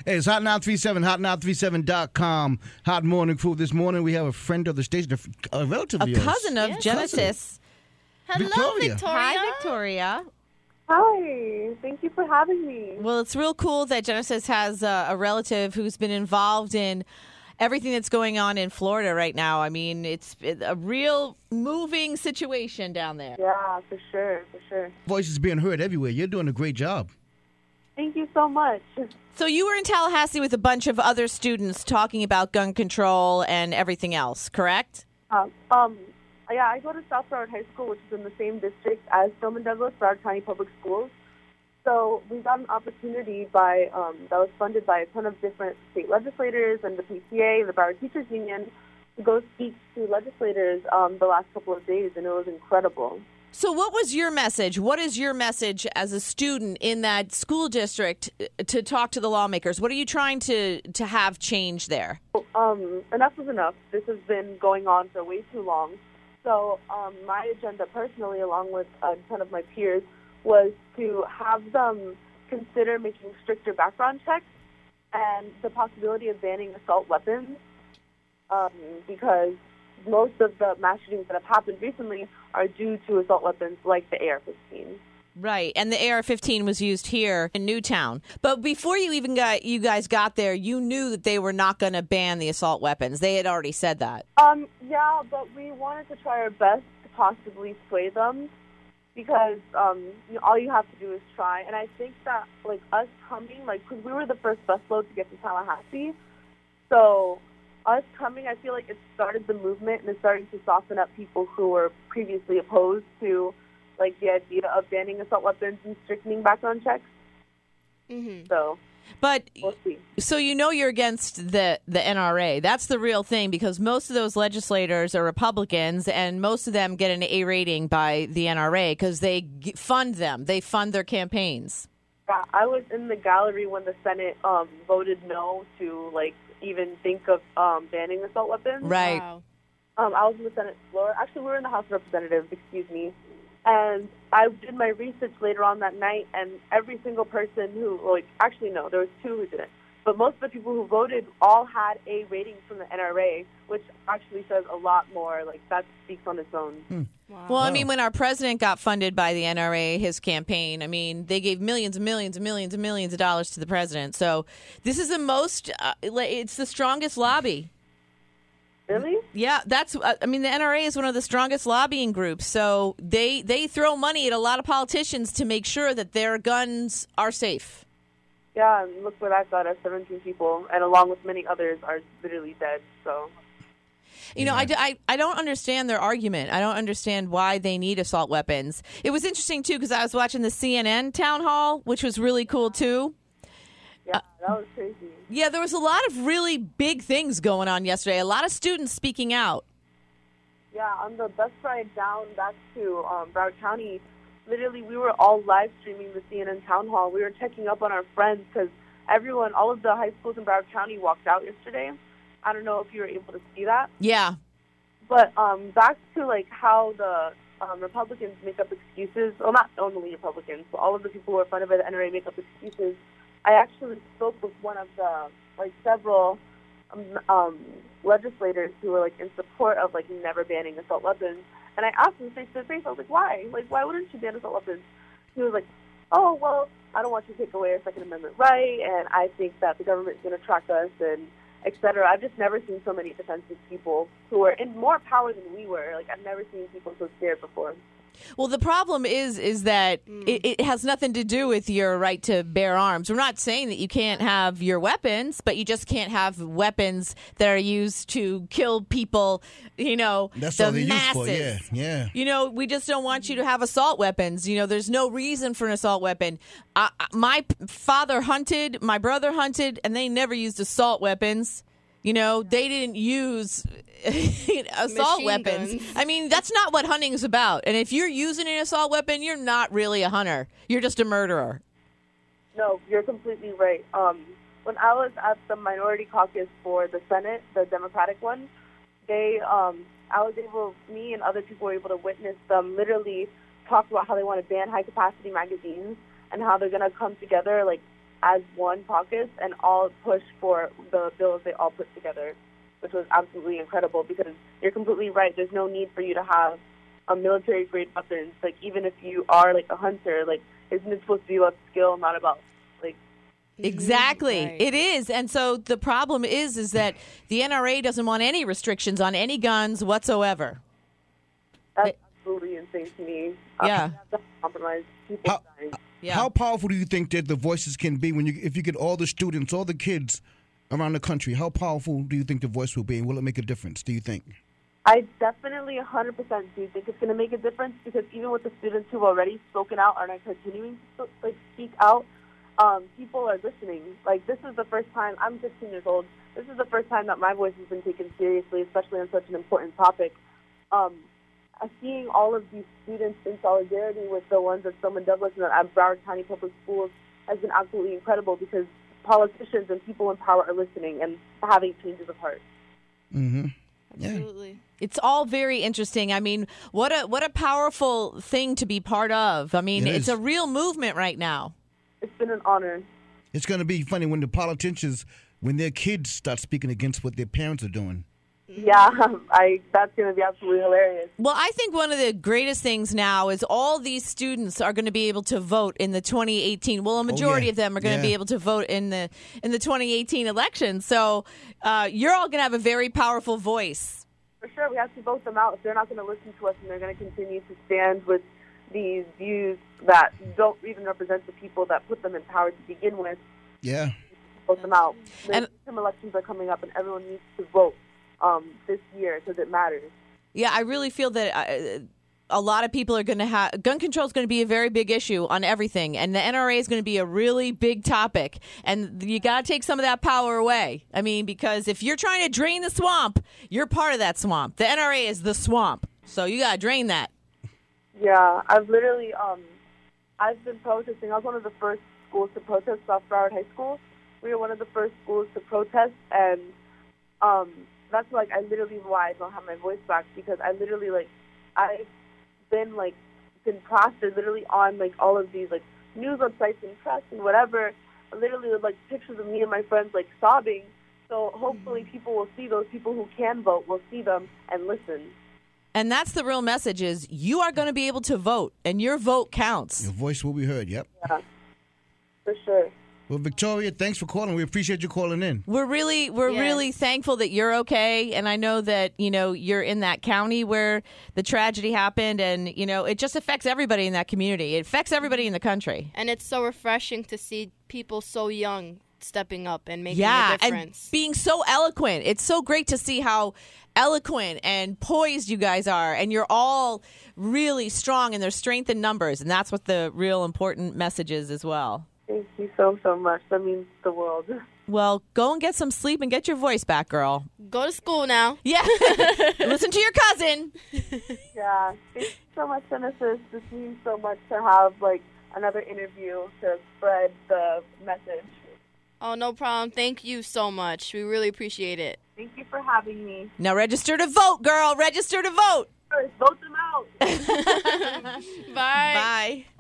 Hey, it's Hot 937, hot937.com. Hot Morning Crew. This morning we have a friend of the station, a relative of A yours. cousin of Genesis. Hello, Victoria. Victoria. Hi, Victoria. Hi, thank you for having me. Well, it's real cool that Genesis has a relative who's been involved in everything that's going on in Florida right now. I mean, it's a real moving situation down there. Yeah, for sure. Voices being heard everywhere. You're doing a great job. Thank you so much. So you were in Tallahassee with a bunch of other students talking about gun control and everything else, correct? Yeah, I go to South Broward High School, which is in the same district as Stoneman Douglas, Broward County Public Schools. So we got an opportunity that was funded by a ton of different state legislators and the PTA, the Broward Teachers Union, to go speak to legislators the last couple of days, and it was incredible. So what was your message? What is your message as a student in that school district to talk to the lawmakers? What are you trying to have change there? Enough is enough. This has been going on for way too long. So my agenda personally, along with a ton of my peers, was to have them consider making stricter background checks and the possibility of banning assault weapons because most of the mass shootings that have happened recently are due to assault weapons like the AR-15. Right, and the AR-15 was used here in Newtown. But before you guys got there, you knew that they were not going to ban the assault weapons. They had already said that. Yeah, but we wanted to try our best to possibly sway them because all you have to do is try. And I think that, us coming, because we were the first busload to get to Tallahassee, so us coming, I feel like it started the movement and it's starting to soften up people who were previously opposed to the idea of banning assault weapons and strictening background checks. Mm-hmm. So, but we'll see. So you're against the NRA. That's the real thing because most of those legislators are Republicans and most of them get an A rating by the NRA because they fund them. They fund their campaigns. Yeah, I was in the gallery when the Senate voted no to even think of banning assault weapons. Right. Wow. I was in the Senate floor. Actually, we were in the House of Representatives, excuse me. And I did my research later on that night, and every single person who, actually, no, there was two who didn't. But most of the people who voted all had A ratings from the NRA, which actually says a lot more. That speaks on its own. Wow. Well, I mean, when our president got funded by the NRA, his campaign, I mean, they gave millions and millions and millions and millions of dollars to the president. So this is the most, it's the strongest lobby. Really? Yeah, the NRA is one of the strongest lobbying groups. So they throw money at a lot of politicians to make sure that their guns are safe. Yeah, and look what I got. 17 people, and along with many others, are literally dead. So, I don't understand their argument. I don't understand why they need assault weapons. It was interesting, too, because I was watching the CNN town hall, which was really cool, too. Yeah, that was crazy. Yeah, there was a lot of really big things going on yesterday. A lot of students speaking out. Yeah, on the bus ride down back to Broward County, literally we were all live streaming the CNN town hall. We were checking up on our friends because all of the high schools in Broward County walked out yesterday. I don't know if you were able to see that. Yeah. But back to how the Republicans make up excuses. Well, not only Republicans, but all of the people who are funded by the NRA make up excuses. I actually spoke with one of the several legislators who were in support of never banning assault weapons, and I asked him face to face. I was like, "Why? Why wouldn't you ban assault weapons?" He was like, "Oh, well, I don't want you to take away our Second Amendment right, and I think that the government's going to track us and etc." I've just never seen so many defensive people who are in more power than we were. I've never seen people so scared before. Well, the problem is that it has nothing to do with your right to bear arms. We're not saying that you can't have your weapons, but you just can't have weapons that are used to kill people, That's the all they're masses. used for, yeah. We just don't want you to have assault weapons. There's no reason for an assault weapon. My father hunted, my brother hunted, and they never used assault weapons. They didn't use assault Machine weapons. guns. I mean, that's not what hunting is about. And if you're using an assault weapon, you're not really a hunter. You're just a murderer. No, you're completely right. When I was at the minority caucus for the Senate, the Democratic one, me and other people were able to witness them literally talk about how they want to ban high-capacity magazines and how they're going to come together, as one caucus and all push for the bills they all put together, which was absolutely incredible because you're completely right. There's no need for you to have a military-grade weapons. Like, even if you are, like, a hunter, like, isn't it supposed to be about skill, not about, like... Exactly. Right. It is. And so the problem is that the NRA doesn't want any restrictions on any guns whatsoever. That's absolutely insane to me. Yeah. That's compromise. People dying. Yeah. How powerful do you think that the voices can be if you get all the students, all the kids around the country? How powerful do you think the voice will be, and will it make a difference, do you think? I definitely 100% do think it's going to make a difference because even with the students who've already spoken out and are continuing to speak out, people are listening. Like, this is the first time, I'm 15 years old, this is the first time that my voice has been taken seriously, especially on such an important topic. Seeing all of these students in solidarity with the ones at Stoneman Douglas and at Broward County Public Schools has been absolutely incredible because politicians and people in power are listening and having changes of heart. Mm-hmm. Absolutely. It's all very interesting. I mean, what a powerful thing to be part of. I mean, It it's is. a real movement right now. It's been an honor. It's going to be funny when the politicians, when their kids start speaking against what their parents are doing. Yeah, that's going to be absolutely hilarious. Well, I think one of the greatest things now is all these students are going to be able to vote in the 2018. Well, a majority yeah. of them are going to Yeah. be able to vote in the 2018 election. So you're all going to have a very powerful voice. For sure, we have to vote them out. If they're not going to listen to us and they're going to continue to stand with these views that don't even represent the people that put them in power to begin with, Yeah. vote them out. And- The midterm elections are coming up and everyone needs to vote this year because it matters. Yeah, I really feel that a lot of people are going to have gun control is going to be a very big issue on everything, and the NRA is going to be a really big topic. And you got to take some of that power away. I mean, because if you're trying to drain the swamp, you're part of that swamp. The NRA is the swamp, so you got to drain that. Yeah, I've literally, I've been protesting. I was one of the first schools to protest, South Broward High School. We were one of the first schools to protest, and that's like I literally why I don't have my voice back because I literally I've been plastered literally on all of these news websites and press and whatever, literally with pictures of me and my friends sobbing. So hopefully people will see those people who can vote will see them and listen. And that's the real message is you are going to be able to vote, and your vote counts. Your voice will be heard, yep. Yeah, for sure. Well, Victoria, thanks for calling. We appreciate you calling in. We're really thankful that you're okay, and I know that you're in that county where the tragedy happened, and it just affects everybody in that community. It affects everybody in the country. And it's so refreshing to see people so young stepping up and making a difference. And being so eloquent. It's so great to see how eloquent and poised you guys are, and you're all really strong, and there's strength in numbers, and that's what the real important message is as well. Thank you so much. That means the world. Well, go and get some sleep and get your voice back, girl. Go to school now. Yeah. Listen to your cousin. Yeah. Thank you so much, Genesis. This means so much to have another interview to spread the message. Oh, no problem. Thank you so much. We really appreciate it. Thank you for having me. Now register to vote, girl. Register to vote. Vote them out. Bye. Bye.